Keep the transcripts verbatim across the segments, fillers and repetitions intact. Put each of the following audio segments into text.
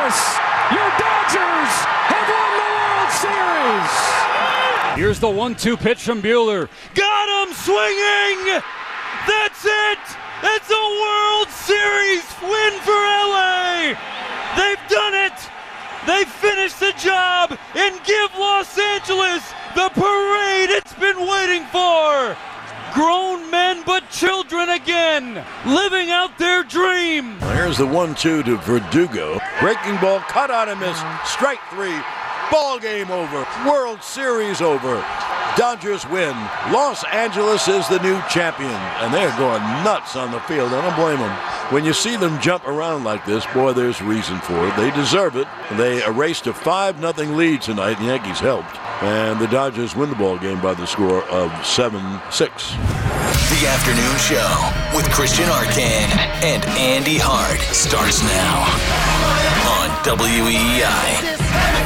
Angeles, your Dodgers have won the World Series. Here's the one two pitch from Buehler. Got him swinging! That's it! It's a World Series win for L A! They've done it! They finished the job and give Los Angeles the parade it's been waiting for! Grown men but children again, living out their dream. Here's the one two to Verdugo. Breaking ball, cut on and miss. Strike three. Ball game over. World Series over. Dodgers win. Los Angeles is the new champion. And they're going nuts on the field. I don't blame them. When you see them jump around like this, boy, there's reason for it. They deserve it. They erased a five nothing lead tonight. The Yankees helped. And the Dodgers win the ball game by the score of seven six. The Afternoon Show with Christian Arcand and Andy Hart starts now on W E E I.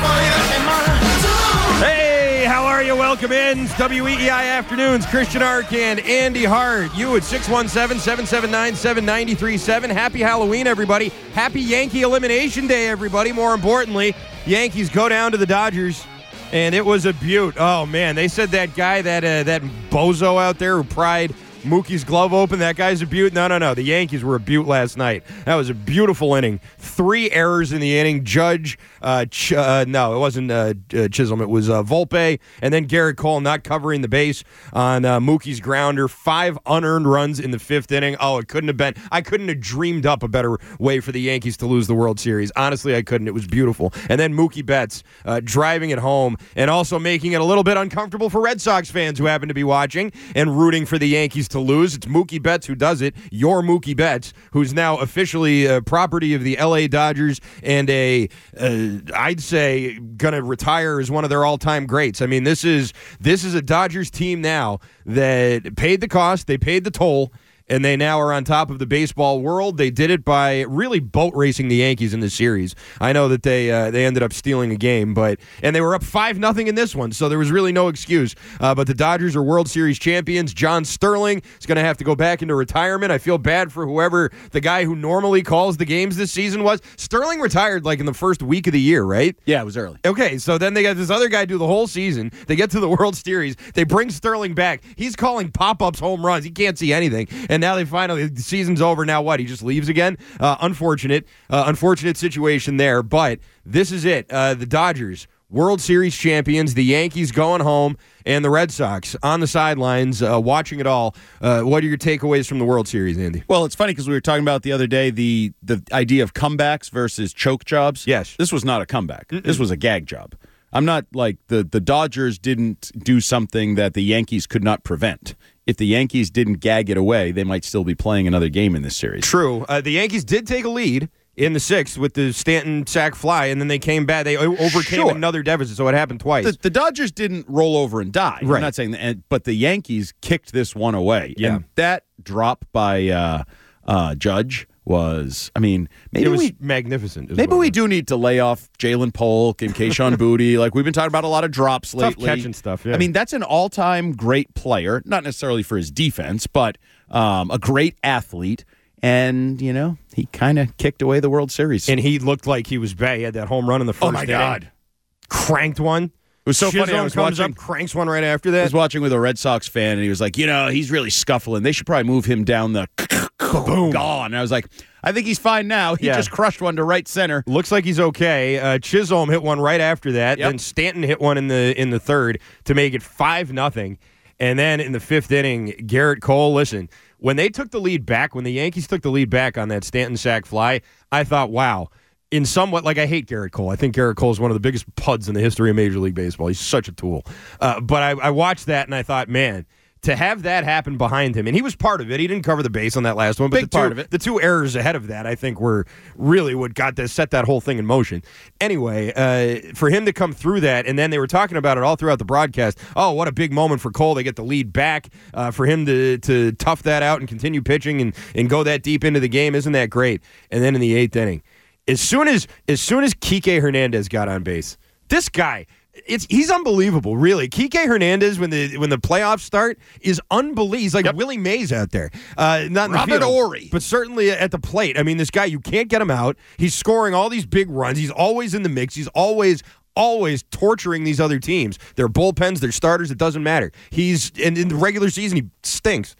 Hey, how are you? Welcome in. It's W E E I Afternoons. Christian Arcand, Andy Hart. You at six one seven, seven seven nine, seven nine three seven. Happy Halloween, everybody. Happy Yankee Elimination Day, everybody. More importantly, Yankees go down to the Dodgers. And it was a beaut. Oh, man. They said that guy, that uh, that bozo out there who pried Mookie's glove open, that guy's a beaut. No, no, no. The Yankees were a beaut last night. That was a beautiful inning. Three errors in the inning. Judge, uh, Ch- uh no, it wasn't uh, uh, Chisholm. It was uh, Volpe. And then Garrett Cole not covering the base on uh, Mookie's grounder. Five unearned runs in the fifth inning. Oh, it couldn't have been. I couldn't have dreamed up a better way for the Yankees to lose the World Series. Honestly, I couldn't. It was beautiful. And then Mookie Betts uh, driving it home and also making it a little bit uncomfortable for Red Sox fans who happen to be watching and rooting for the Yankees to lose. It's Mookie Betts who does it. Your Mookie Betts, who's now officially uh, property of the L A Dodgers and a, uh, I'd say, going to retire as one of their all-time greats. I mean, this is this is a Dodgers team now that paid the cost, they paid the toll, and they now are on top of the baseball world. They did it by really boat racing the Yankees in this series. I know that they uh, they ended up stealing a game, but and they were up five nothing in this one, so there was really no excuse. Uh, but the Dodgers are World Series champions. John Sterling is going to have to go back into retirement. I feel bad for whoever the guy who normally calls the games this season was. Sterling retired like in the first week of the year, right? Yeah, it was early. Okay, so then they got this other guy do the whole season. They get to the World Series. They bring Sterling back. He's calling pop-ups home runs. He can't see anything. And now they finally, the season's over. Now what? He just leaves again? Uh, unfortunate. Uh, unfortunate situation there. But this is it. Uh, the Dodgers, World Series champions. The Yankees going home. And the Red Sox on the sidelines uh, watching it all. Uh, what are your takeaways from the World Series, Andy? Well, it's funny because we were talking about the other day the, the idea of comebacks versus choke jobs. Yes. This was not a comeback. Mm-mm. This was a gag job. I'm not like the, the Dodgers didn't do something that the Yankees could not prevent. If the Yankees didn't gag it away, they might still be playing another game in this series. True. Uh, the Yankees did take a lead in the sixth with the Stanton sac fly, and then they came back. They overcame Sure. another deficit, so it happened twice. The, the Dodgers didn't roll over and die. Right. I'm not saying that, but the Yankees kicked this one away. Yeah. And that drop by uh, uh, Judge was, I mean, maybe it was we magnificent. maybe we do need to lay off Jalen Polk and Keyshawn Booty. Like we've been talking about a lot of drops Tough lately. catching stuff, yeah. I mean, that's an all-time great player, not necessarily for his defense, but um, a great athlete. And, you know, he kind of kicked away the World Series. And he looked like he was bad. He had that home run in the first Oh, my inning. God. Cranked one. It was so Chisholm funny. I was comes watching, up, cranks one right after I that. was watching with a Red Sox fan, and he was like, you know, he's really scuffling. They should probably move him down the boom. Gone. And I was like, I think he's fine now. He Yeah. just crushed one to right center. Looks like he's okay. Uh, Chisholm hit one right after that. Yep. Then Stanton hit one in the in the third to make it five nothing. And then in the fifth inning, Garrett Cole, listen, when they took the lead back, when the Yankees took the lead back on that Stanton sac fly, I thought, wow. In somewhat, like I hate Garrett Cole. I think Garrett Cole is one of the biggest puds in the history of Major League Baseball. He's such a tool. Uh, but I, I watched that and I thought, man, to have that happen behind him, and he was part of it. He didn't cover the base on that last one, but Big the two, part of it. the two errors ahead of that, I think, were really what got this, set that whole thing in motion. Anyway, uh, for him to come through that, and then they were talking about it all throughout the broadcast. Oh, what a big moment for Cole. They get the lead back. Uh, for him to to tough that out and continue pitching and, and go that deep into the game, isn't that great? And then in the eighth inning, as soon as as soon as Kike Hernandez got on base, this guy, it's he's unbelievable, really. Kike Hernandez, when the when the playoffs start, is unbelievable. He's like yep. Willie Mays out there. Uh, not in Robert the field, Horry. but certainly at the plate. I mean, this guy, you can't get him out. He's scoring all these big runs. He's always in the mix. He's always always torturing these other teams. Their bullpens, their starters, it doesn't matter. He's and in the regular season, he stinks.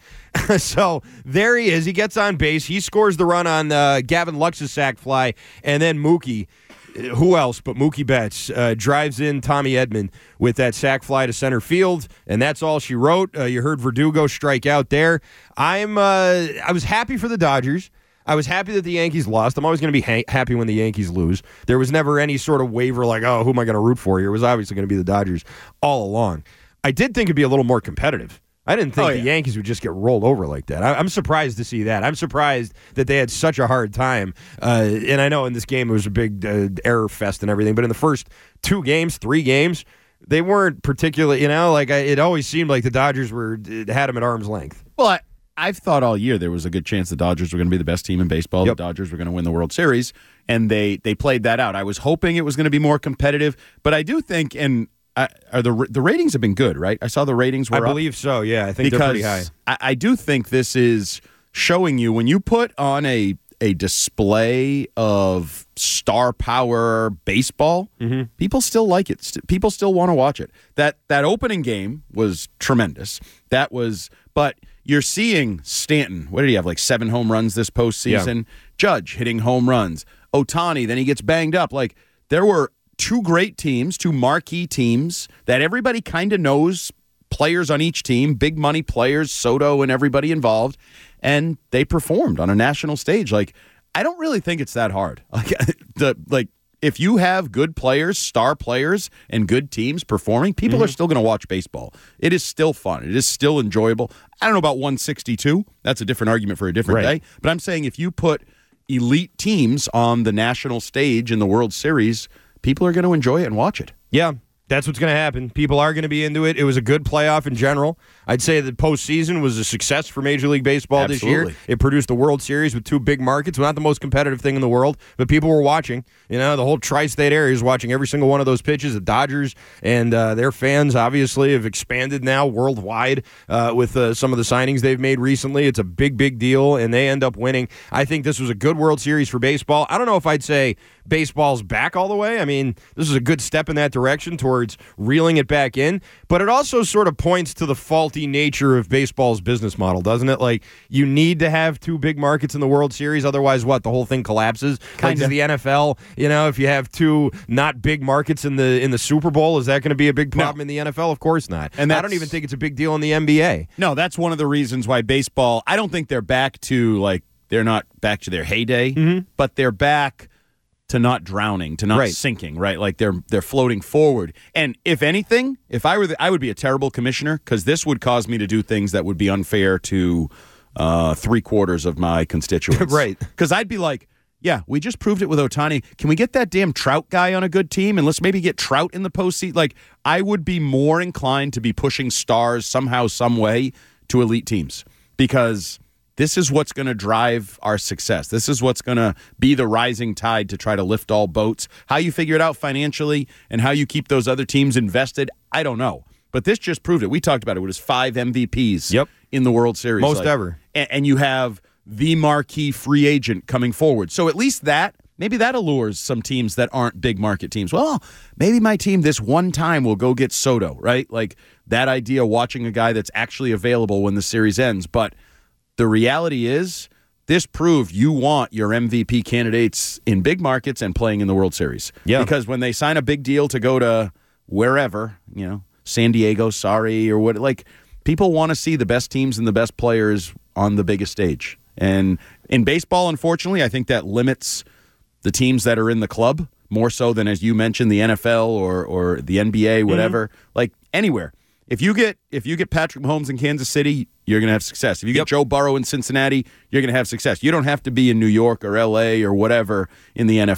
So there he is. He gets on base. He scores the run on uh, Gavin Lux's sac fly, and then Mookie, who else but Mookie Betts, uh, drives in Tommy Edman with that sac fly to center field, and that's all she wrote. Uh, you heard Verdugo strike out there. I'm uh, I was happy for the Dodgers. I was happy that the Yankees lost. I'm always going to be ha- happy when the Yankees lose. There was never any sort of waiver like, oh, who am I going to root for here? It was obviously going to be the Dodgers all along. I did think it'd be a little more competitive. I didn't think oh, yeah. the Yankees would just get rolled over like that. I- I'm surprised to see that. I'm surprised that they had such a hard time. Uh, and I know in this game it was a big uh, error fest and everything, but in the first two games, three games, they weren't particularly, you know, like I, it always seemed like the Dodgers were had them at arm's length. Well, I- I've thought all year there was a good chance the Dodgers were going to be the best team in baseball. Yep. The Dodgers were going to win the World Series, and they they played that out. I was hoping it was going to be more competitive, but I do think, and I, are the the ratings have been good, right? I saw the ratings were I up believe so, yeah. I think because they're pretty high. I, I do think this is showing you when you put on a a display of star power baseball, mm-hmm. people still like it. St- people still want to watch it. That that opening game was tremendous. That was, but you're seeing Stanton. What did he have? Like seven home runs this postseason. Yeah. Judge hitting home runs. Ohtani, then he gets banged up. Like there were two great teams, two marquee teams that everybody kind of knows. Players on each team, big money players, Soto and everybody involved, and they performed on a national stage. Like, I don't really think it's that hard. Like, the like if you have good players, star players, and good teams performing, people mm-hmm. are still going to watch baseball. It is still fun. It is still enjoyable. I don't know about one sixty-two. That's a different argument for a different right. day. But I'm saying if you put elite teams on the national stage in the World Series, people are going to enjoy it and watch it. Yeah. That's what's going to happen. People are going to be into it. It was a good playoff in general. I'd say the postseason was a success for Major League Baseball Absolutely. this year. It produced the World Series with two big markets. Not the most competitive thing in the world, but people were watching. You know, the whole tri-state area is watching every single one of those pitches. The Dodgers and uh, their fans obviously have expanded now worldwide uh, with uh, some of the signings they've made recently. It's a big, big deal, and they end up winning. I think this was a good World Series for baseball. I don't know if I'd say baseball's back all the way. I mean, this is a good step in that direction towards reeling it back in, but it also sort of points to the faulty nature of baseball's business model, doesn't it? Like, you need to have two big markets in the World Series, otherwise what, the whole thing collapses? Kinda. Like, does the N F L, you know, if you have two not big markets in the in the Super Bowl, is that going to be a big problem no. in the N F L? Of course not. And I don't even think it's a big deal in the N B A. No, that's one of the reasons why baseball, I don't think they're back to, like, they're not back to their heyday, mm-hmm. but they're back to not drowning, to not right. sinking, right? Like they're they're floating forward. And if anything, if I were, the, I would be a terrible commissioner because this would cause me to do things that would be unfair to uh, three quarters of my constituents, right? Because I'd be like, yeah, we just proved it with Ohtani. Can we get that damn Trout guy on a good team and let's maybe get Trout in the postseason? Like, I would be more inclined to be pushing stars somehow, some way to elite teams because this is what's going to drive our success. This is what's going to be the rising tide to try to lift all boats. How you figure it out financially and how you keep those other teams invested, I don't know. But this just proved it. We talked about it. It was five M V Ps yep. in the World Series. Most like, ever. And, and you have the marquee free agent coming forward. So at least that, maybe that allures some teams that aren't big market teams. Well, maybe my team this one time will go get Soto, right? Like that idea, watching a guy that's actually available when the series ends. But the reality is, this proved you want your M V P candidates in big markets and playing in the World Series. Yeah. Because when they sign a big deal to go to wherever, you know, San Diego, sorry, or what, like, people want to see the best teams and the best players on the biggest stage. And in baseball, unfortunately, I think that limits the teams that are in the club more so than, as you mentioned, the N F L or or the N B A, whatever. Mm-hmm. Like, anywhere. If you get if you get Patrick Mahomes in Kansas City, you're going to have success. If you get yep. Joe Burrow in Cincinnati, you're going to have success. You don't have to be in New York or L A or whatever in the N F L.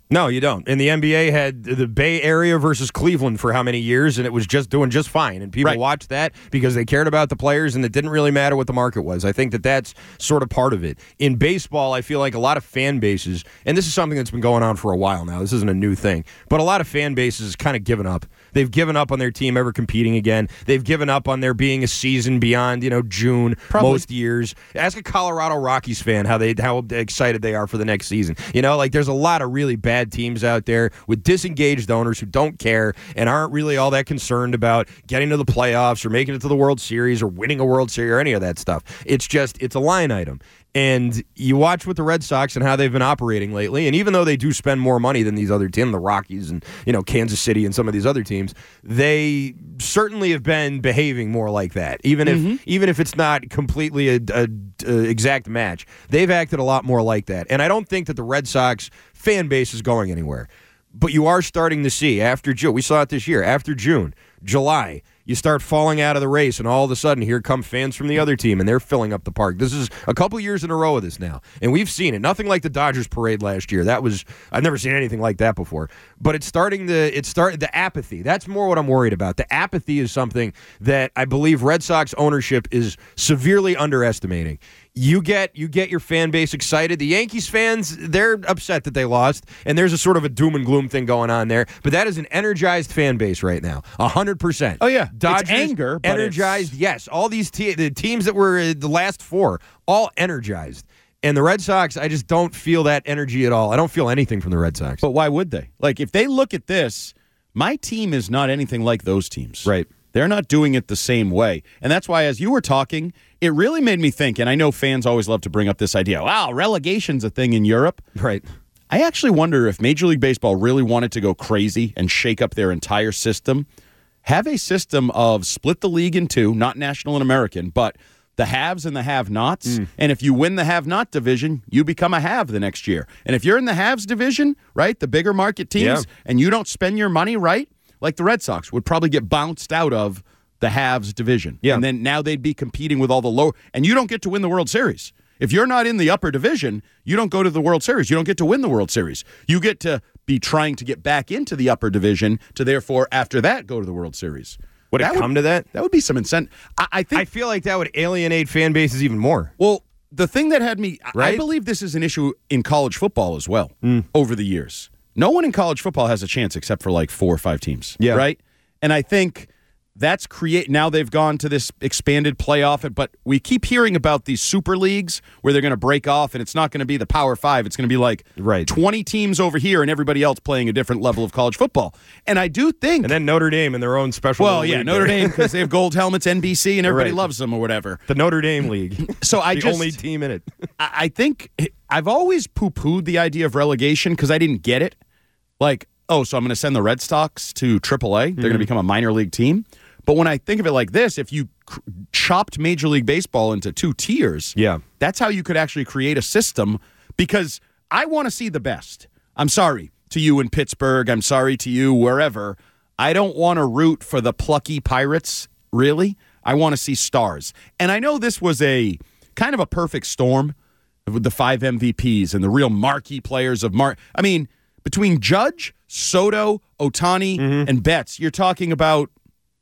No, you don't. And the N B A had the Bay Area versus Cleveland for how many years, and it was just doing just fine. And people Right. watched that because they cared about the players, and it didn't really matter what the market was. I think that that's sort of part of it. In baseball, I feel like a lot of fan bases, and this is something that's been going on for a while now. This isn't a new thing. But a lot of fan bases kind of given up. They've given up on their team ever competing again. They've given up on there being a season beyond, you know, June Probably. most years. Ask a Colorado Rockies fan how they how excited they are for the next season. You know, like there's a lot of really bad teams out there with disengaged owners who don't care and aren't really all that concerned about getting to the playoffs or making it to the World Series or winning a World Series or any of that stuff. It's just, it's a line item. And you watch with the Red Sox and how they've been operating lately, and even though they do spend more money than these other teams, the Rockies and, you know, Kansas City and some of these other teams, they certainly have been behaving more like that. Even Mm-hmm. if even if it's not completely a, a, a exact match, they've acted a lot more like that. And I don't think that the Red Sox fan base is going anywhere. But you are starting to see after June, we saw it this year, after June, July, you start falling out of the race, and all of a sudden, here come fans from the other team, and they're filling up the park. This is a couple years in a row of this now, and we've seen it. Nothing like the Dodgers parade last year. That was I've never seen anything like that before. But it's starting to it's start the apathy. That's more what I'm worried about. The apathy is something that I believe Red Sox ownership is severely underestimating. You get you get your fan base excited. The Yankees fans, they're upset that they lost, and there's a sort of a doom and gloom thing going on there. But that is an energized fan base right now, one hundred percent. Oh, yeah. Dodgers, It's anger, but energized, it's- yes. All these te- the teams that were uh, the last four, all energized. And the Red Sox, I just don't feel that energy at all. I don't feel anything from the Red Sox. But why would they? Like, if they look at this, my team is not anything like those teams. Right. They're not doing it the same way. And that's why, as you were talking, it really made me think, and I know fans always love to bring up this idea, wow, relegation's a thing in Europe. Right. I actually wonder if Major League Baseball really wanted to go crazy and shake up their entire system, have a system of split the league in two, not national and American, but the haves and the have-nots. Mm. And if you win the have-not division, you become a have the next year. And if you're in the haves division, right, the bigger market teams, Yeah. and you don't spend your money right, like the Red Sox would probably get bounced out of the haves division. Yeah. And then now they'd be competing with all the low, and you don't get to win the World Series. If you're not in the upper division, you don't go to the World Series. You don't get to win the World Series. You get to be trying to get back into the upper division to therefore, after that, go to the World Series. Would it That come to that? That would be some incentive. I, I think. I feel like that would alienate fan bases even more. Well, the thing that had me, I- I Right? believe this is an issue in college football as well over the years. No one in college football has a chance except for like four or five teams. Yeah. Right? And I think that's create. Now they've gone to this expanded playoff, but we keep hearing about these super leagues where they're going to break off, and it's not going to be the Power Five. It's going to be like Right. twenty teams over here, and everybody else playing a different level of college football. And I do think. And then Notre Dame in their own special well, little yeah, league Notre there. Dame because they have gold helmets, N B C, and everybody Right. loves them or whatever. The Notre Dame League. So I the just only team in it. I I think I've always poo-pooed the idea of relegation because I didn't get it. Like, oh, so I'm going to send the Red Sox to triple A. They're Mm-hmm. going to become a minor league team. But when I think of it like this, if you cr- chopped Major League Baseball into two tiers, Yeah. that's how you could actually create a system because I want to see the best. I'm sorry to you in Pittsburgh. I'm sorry to you wherever. I don't want to root for the plucky Pirates, really. I want to see stars. And I know this was a kind of a perfect storm with the five M V Ps and the real marquee players of Mar. I mean, between Judge, Soto, Ohtani, Mm-hmm. and Betts, you're talking about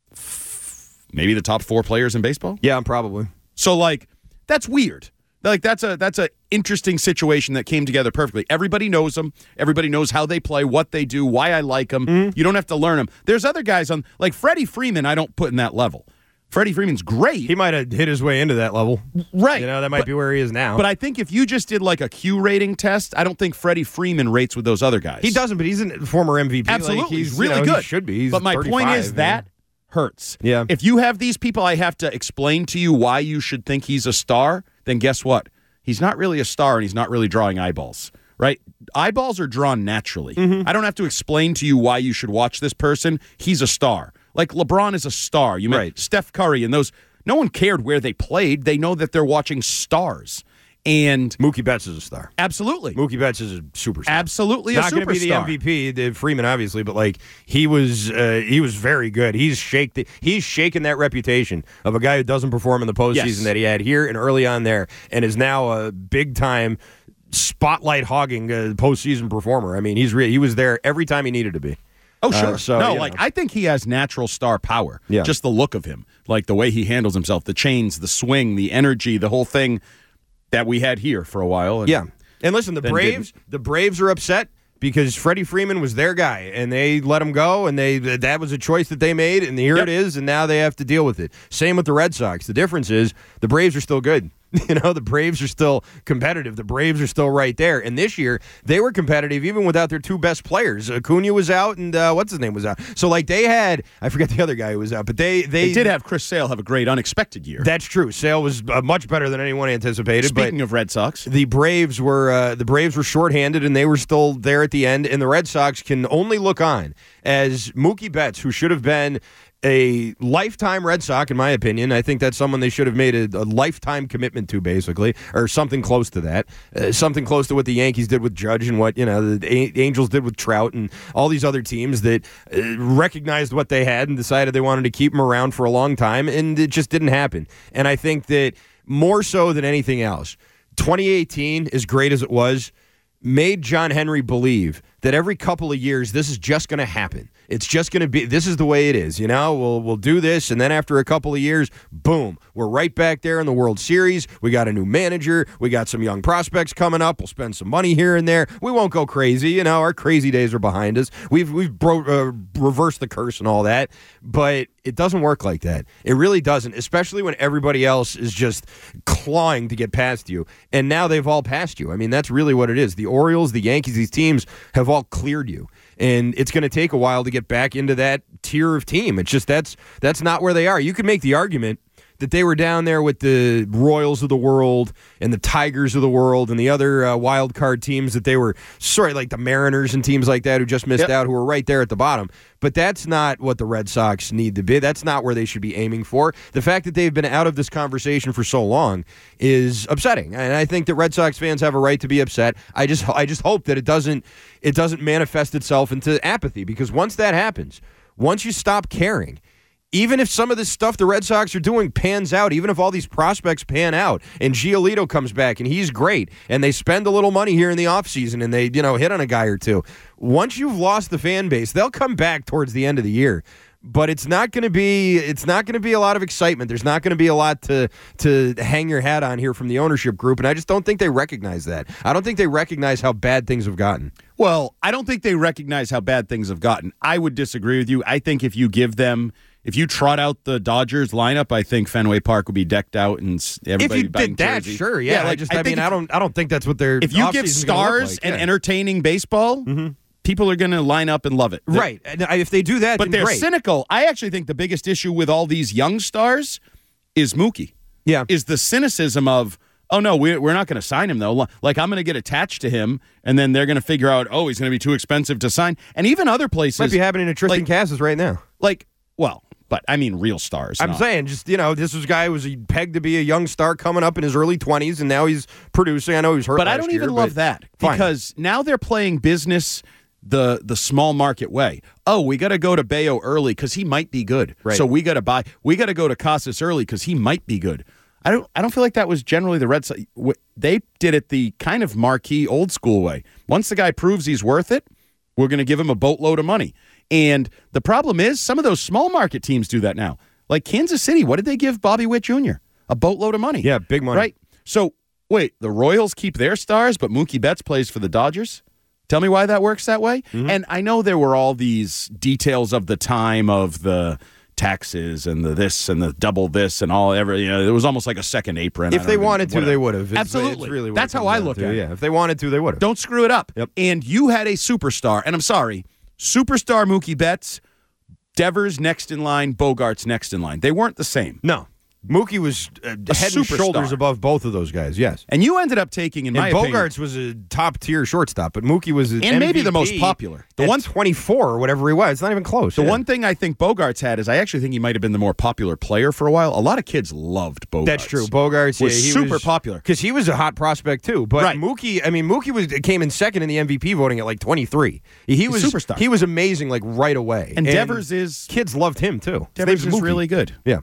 f- maybe the top four players in baseball. Yeah, probably. So, like, that's weird. Like, that's a that's a interesting situation that came together perfectly. Everybody knows them. Everybody knows how they play, what they do, why I like them. Mm-hmm. You don't have to learn them. There's other guys on, like Freddie Freeman, I don't put in that level. Freddie Freeman's great. He might have hit his way into that level. Right. You know, that might But- be where he is now. But I think if you just did like a Q rating test, I don't think Freddie Freeman rates with those other guys. he doesn't, but he's a former M V P. Absolutely. Like, he's he's really you know, good. He should be. He's but my point thirty-five, is man. that hurts. Yeah. If you have these people, I have to explain to you why you should think he's a star, then guess what? He's not really a star and he's not really drawing eyeballs, right? Eyeballs are drawn naturally. Mm-hmm. I don't have to explain to you why you should watch this person. He's a star. Like LeBron is a star. You mean Right. Steph Curry and those. No one cared where they played. They know that they're watching stars. And Mookie Betts is a star. absolutely. Mookie Betts is a superstar. Absolutely a Not going to be the superstar. M V P, the Freeman obviously, but like he was, uh, he was very good. He's shake the, he's shaken that reputation of a guy who doesn't perform in the postseason Yes. that he had here and early on there, and is now a big time spotlight hogging uh, postseason performer. I mean, he's re- he was there every time he needed to be. Oh, sure. Uh, so, no, you like know. I think he has natural star power. Yeah. Just the look of him, like the way he handles himself, the chains, the swing, the energy, the whole thing that we had here for a while. And Yeah. And listen, the then Braves, the Braves are upset because Freddie Freeman was their guy, and they let him go, and they that was a choice that they made, and here Yep. it is, and now they have to deal with it. Same with the Red Sox. The difference is the Braves are still good. You know, the Braves are still competitive. The Braves are still right there. And this year, they were competitive even without their two best players. Acuna was out, and uh, what's his name was out. So, like, they had, I forget the other guy who was out, but they they, They did have Chris Sale have a great unexpected year. That's true. Sale was uh, much better than anyone anticipated. Speaking but of Red Sox, the Braves were uh, the Braves were shorthanded, and they were still there at the end. And the Red Sox can only look on as Mookie Betts, who should have been a lifetime Red Sox, in my opinion. I think that's someone they should have made a, a lifetime commitment to, basically, or something close to that. Uh, something close to what the Yankees did with Judge and what, you know, the A- Angels did with Trout and all these other teams that uh, recognized what they had and decided they wanted to keep him around for a long time, and it just didn't happen. And I think that more so than anything else, twenty eighteen, as great as it was, made John Henry believe that every couple of years this is just going to happen. It's just going to be, this is the way it is, you know? We'll we'll do this, and then after a couple of years, boom, we're right back there in the World Series. We got a new manager. We got some young prospects coming up. We'll spend some money here and there. We won't go crazy, you know? Our crazy days are behind us. We've we've bro- uh, reversed the curse and all that, but it doesn't work like that. It really doesn't, especially when everybody else is just clawing to get past you, and now they've all passed you. I mean, that's really what it is. The Orioles, the Yankees, these teams have all cleared you. And it's going to take a while to get back into that tier of team. It's just that's that's not where they are. You could make the argument that they were down there with the Royals of the world and the Tigers of the world and the other uh, wild card teams that they were, sorry, like the Mariners and teams like that who just missed Yep. out, who were right there at the bottom. But that's not what the Red Sox need to be. That's not where they should be aiming for. The fact that they've been out of this conversation for so long is upsetting, and I think that Red Sox fans have a right to be upset. I just, I just hope that it doesn't, it doesn't manifest itself into apathy, because once that happens, once you stop caring, even if some of this stuff the Red Sox are doing pans out, even if all these prospects pan out and Giolito comes back and he's great and they spend a little money here in the offseason and they, you know, hit on a guy or two, once you've lost the fan base, they'll come back towards the end of the year. But it's not going to be it's not going to be a lot of excitement. There's not going to be a lot to to hang your hat on here from the ownership group, and I just don't think they recognize that. I don't think they recognize how bad things have gotten. well, I don't think they recognize how bad things have gotten. I would disagree with you. I think if you give them, if you trot out the Dodgers lineup, I think Fenway Park would be decked out and s- everybody If you would be buying did that, jerseys. sure, yeah. like, I just I, think mean if- I don't I don't think that's what they're If you give stars and entertaining baseball, people are going to line up and love it. The- right. And if they do that, But then they're great. cynical. I actually think the biggest issue with all these young stars is Mookie. Yeah. Is the cynicism of, oh, no, we're, we're not going to sign him, though. Like, I'm going to get attached to him, and then they're going to figure out, oh, he's going to be too expensive to sign. And even other places. Might be happening to Tristan like- Casas right now. Like, well, but I mean real stars. I'm not- saying, just, you know, this was a guy who was pegged to be a young star coming up in his early twenties, and now he's producing. I know he was hurt But last I don't year, even but love that fine. because now they're playing business the the small market way. Oh, we got to go to Bayo early because he might be good. Right. So we got to buy. We got to go to Casas early because he might be good. I don't. I don't feel like that was generally the Red Sox. They did it the kind of marquee old school way. Once the guy proves he's worth it, we're going to give him a boatload of money. And the problem is, some of those small market teams do that now. Like Kansas City, what did they give Bobby Witt Junior? A boatload of money. Yeah, big money. Right. So wait, the Royals keep their stars, but Mookie Betts plays for the Dodgers? Tell me why that works that way. Mm-hmm. And I know there were all these details of the time of the taxes and the this and the double this and all every. You know, it was almost like a second apron. I If don't they even- wanted to, whatever. they would have. It's, Absolutely. It's really what That's it how comes I down look to. at it. Yeah, if they wanted to, they would have. Don't screw it up. Yep. And you had a superstar, and I'm sorry, superstar Mookie Betts, Devers next in line, Bogarts next in line. They weren't the same. No. Mookie was uh, head and superstar. shoulders above both of those guys, yes. And you ended up taking, in my And opinion, Bogarts was a top-tier shortstop, but Mookie was an And maybe the M V P most popular. The at one- twenty-four or whatever he was. It's not even close. The Yeah. one thing I think Bogarts had is I actually think he might have been the more popular player for a while. A lot of kids loved Bogarts. That's true. Bogarts was yeah, he super was, popular. because he was a hot prospect too. But Right. Mookie, I mean, Mookie was came in second in the M V P voting at like twenty-three. He was superstar. He was amazing, like right away. And Devers is- kids loved him too. His Devers name's is Mookie. really good. Yeah.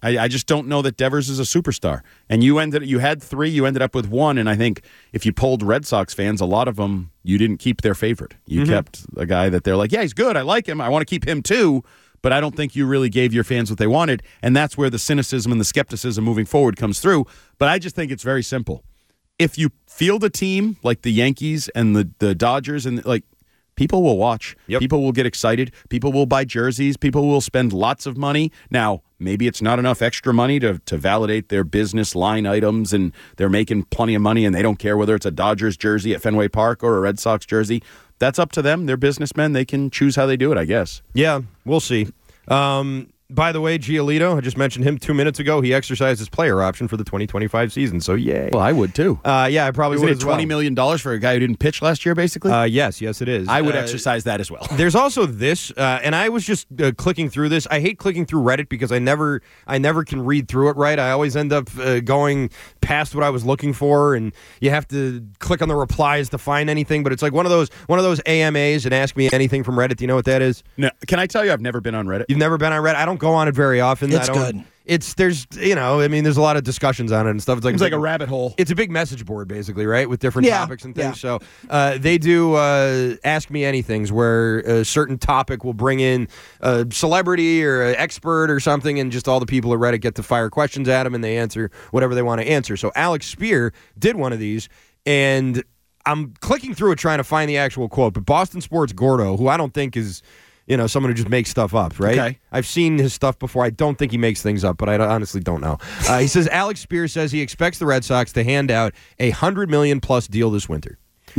I, I just don't know that Devers is a superstar. And you ended, you had three, you ended up with one. And I think if you polled Red Sox fans, a lot of them, you didn't keep their favorite. You mm-hmm. kept a guy that they're like, yeah, he's good. I like him. I want to keep him too. But I don't think you really gave your fans what they wanted. And that's where the cynicism and the skepticism moving forward comes through. But I just think it's very simple. If you field a team like the Yankees and the, the Dodgers, and like, people will watch. Yep. People will get excited. People will buy jerseys. People will spend lots of money. Now, maybe it's not enough extra money to, to validate their business line items, and they're making plenty of money, and they don't care whether it's a Dodgers jersey at Fenway Park or a Red Sox jersey. That's up to them. They're businessmen. They can choose how they do it, I guess. Yeah, we'll see. Um, by the way, Giolito, I just mentioned him two minutes ago. He exercised his player option for the twenty twenty-five season, so yay. Well, I would too. Uh, yeah, I probably Isn't would it as well. twenty million dollars for a guy who didn't pitch last year, basically? Uh, yes, yes, it is. I would uh, exercise that as well. There's also this, uh, and I was just uh, clicking through this. I hate clicking through Reddit because I never I never can read through it right. I always end up uh, going past what I was looking for, and you have to click on the replies to find anything, but it's like one of those one of those A M As and ask me anything from Reddit. Do you know what that is? No. Can I tell you I've never been on Reddit? You've never been on Reddit? I don't go on it very often. It's I don't, good. It's, there's, you know, I mean, there's a lot of discussions on it and stuff. It's like, it's like a rabbit hole. It's a big message board, basically, right? With different Yeah, topics and things. yeah. So uh, they do uh, Ask Me Anythings, where a certain topic will bring in a celebrity or an expert or something, and just all the people at Reddit get to fire questions at them, and they answer whatever they want to answer. So Alex Spear did one of these, and I'm clicking through it trying to find the actual quote, but Boston Sports Gordo, who I don't think is... You know, someone who just makes stuff up, right? Okay. I've seen his stuff before. I don't think he makes things up, but I honestly don't know. Uh, he says Alex Spears says he expects the Red Sox to hand out a hundred million plus deal this winter.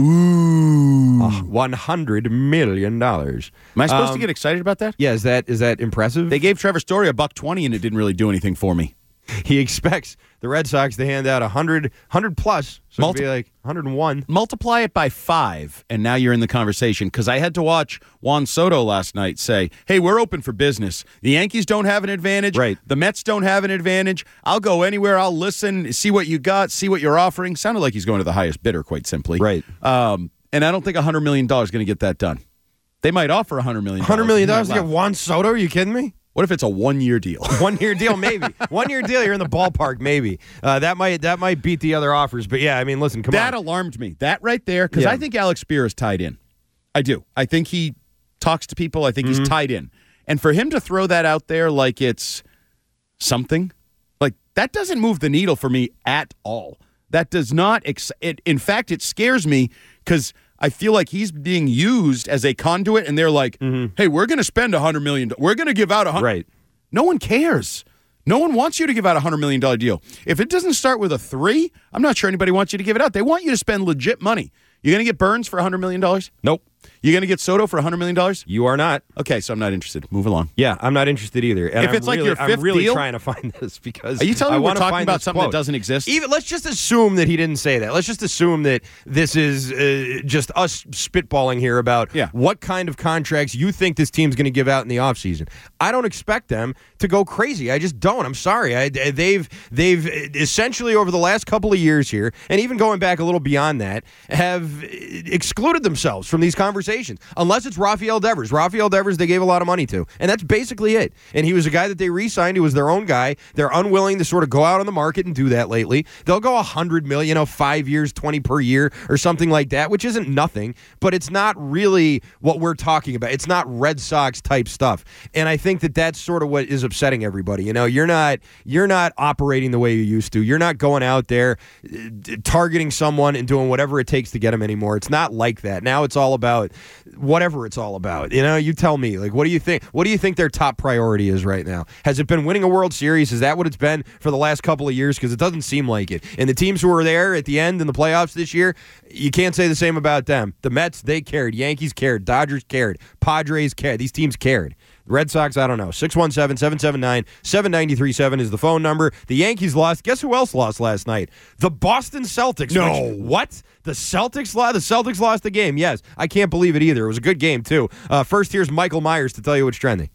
Ooh, uh, one hundred million dollars. Am I supposed um, to get excited about that? Yeah, is that is that impressive? They gave Trevor Story a buck twenty, and it didn't really do anything for me. He expects the Red Sox to hand out a hundred, hundred plus. So Multi- it'd be like one hundred one. Multiply it by five, and now you're in the conversation. Because I had to watch Juan Soto last night say, hey, we're open for business. The Yankees don't have an advantage. Right. The Mets don't have an advantage. I'll go anywhere. I'll listen, see what you got, see what you're offering. Sounded like he's going to the highest bidder, quite simply. Right. Um, and I don't think one hundred million dollars is going to get that done. They might offer one hundred million dollars. one hundred million dollars He to might get laugh. Juan Soto? Are you kidding me? What if it's a one-year deal? One-year deal, maybe. One-year deal, you're in the ballpark, maybe. Uh, that might that might beat the other offers. But, yeah, I mean, listen, come that on. That alarmed me. That right there, because Yeah. I think Alex Spear is tied in. I do. I think he talks to people. I think Mm-hmm. he's tied in. And for him to throw that out there like it's something, like that doesn't move the needle for me at all. That does not, ex- it, in fact, it scares me because I feel like he's being used as a conduit, and they're like, Mm-hmm. hey, we're going to spend one hundred million dollars. We're going to give out one hundred Right. No one cares. No one wants you to give out a one hundred million dollars deal. If it doesn't start with a three, I'm not sure anybody wants you to give it out. They want you to spend legit money. You're going to get Burns for one hundred million dollars? Nope. You're going to get Soto for one hundred million dollars? You are not. Okay, so I'm not interested. Move along. Yeah, I'm not interested either. And If I'm it's like really, your fifth I'm really deal? trying to find this because Are you telling I me we're wanna talking find about this something quote. that doesn't exist? Even let's just assume that he didn't say that. Let's just assume that this is uh, just us spitballing here about Yeah. what kind of contracts you think this team's going to give out in the offseason. I don't expect them to go crazy. I just don't. I'm sorry. I, they've they've essentially over the last couple of years here, and even going back a little beyond that, have excluded themselves from these conversations. Unless it's Rafael Devers. Rafael Devers, they gave a lot of money to. And that's basically it. And he was a guy that they re-signed. He was their own guy. They're unwilling to sort of go out on the market and do that lately. They'll go one hundred million, you know, five years, twenty per year or something like that, which isn't nothing, but it's not really what we're talking about. It's not Red Sox type stuff. And I think that that's sort of what is upsetting everybody. You know, you're not you're not operating the way you used to. You're not going out there uh, targeting someone and doing whatever it takes to get them anymore. It's not like that. Now it's all about whatever it's all about. You know, you tell me, like, what do you think? What do you think their top priority is right now? Has it been winning a World Series? Is that what it's been for the last couple of years? Because it doesn't seem like it. And the teams who were there at the end in the playoffs this year, you can't say the same about them. The Mets, they cared. Yankees cared. Dodgers cared. Padres cared. These teams cared. Red Sox, I don't know. six one seven, seven seven nine, seven nine three seven is the phone number. The Yankees lost. Guess who else lost last night? The Boston Celtics. No. Which, what? The Celtics lost? The Celtics lost the game. Yes. I can't believe it either. It was a good game, too. Uh, first, here's Michael Myers to tell you what's trending.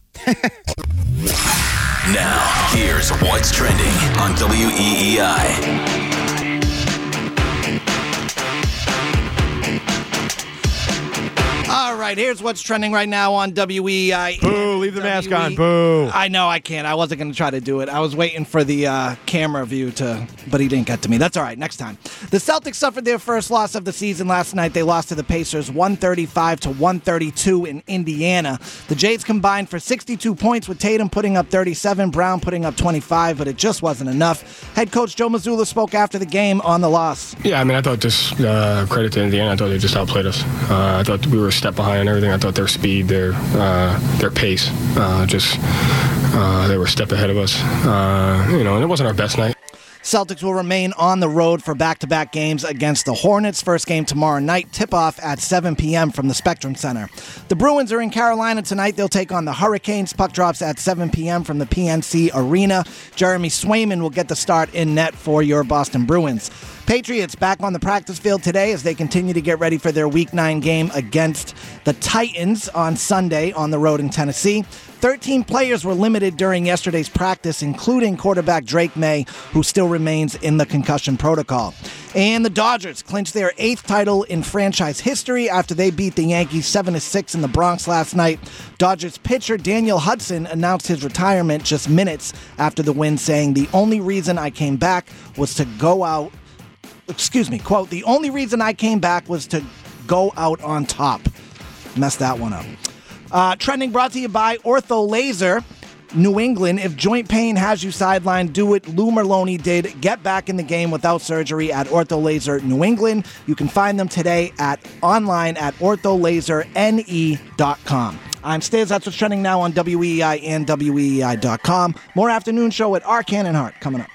Now, here's what's trending on W E E I. All right, here's what's trending right now on W E I. Boo, leave the mask W E on. Boo. I know I can't. I wasn't going to try to do it. I was waiting for the uh, camera view to, but he didn't get to me. That's all right. Next time. The Celtics suffered their first loss of the season last night. They lost to the Pacers one thirty-five to one thirty-two in Indiana. The Jays combined for sixty-two points with Tatum putting up thirty-seven, Brown putting up twenty-five, but it just wasn't enough. Head coach Joe Mazzulla spoke after the game on the loss. Yeah, I mean, I thought just uh, credit to Indiana. I thought they just outplayed us. Uh, I thought we were a step behind on everything. I thought their speed, their uh, their pace, uh, just uh, they were a step ahead of us. Uh, you know, and it wasn't our best night. Celtics will remain on the road for back-to-back games against the Hornets. First game tomorrow night, tip-off at seven p.m. from the Spectrum Center. The Bruins are in Carolina tonight. They'll take on the Hurricanes. Puck drops at seven p.m. from the P N C Arena. Jeremy Swayman will get the start in net for your Boston Bruins. Patriots back on the practice field today as they continue to get ready for their Week nine game against the Titans on Sunday on the road in Tennessee. thirteen players were limited during yesterday's practice, including quarterback Drake May, who still remains in the concussion protocol. And the Dodgers clinched their eighth title in franchise history after they beat the Yankees seven to six in the Bronx last night. Dodgers pitcher Daniel Hudson announced his retirement just minutes after the win, saying, "The only reason I came back was to go out Excuse me, quote, the only reason I came back was to go out on top." Messed that one up. Uh, trending brought to you by Ortho Laser, New England. If joint pain has you sidelined, do what Lou Merlone did. Get back in the game without surgery at Ortho Laser New England. You can find them today at online at ortho laser n e dot com. I'm Stiz. That's what's trending now on W E I and W E I dot com. More afternoon show at Arcan and Hart coming up.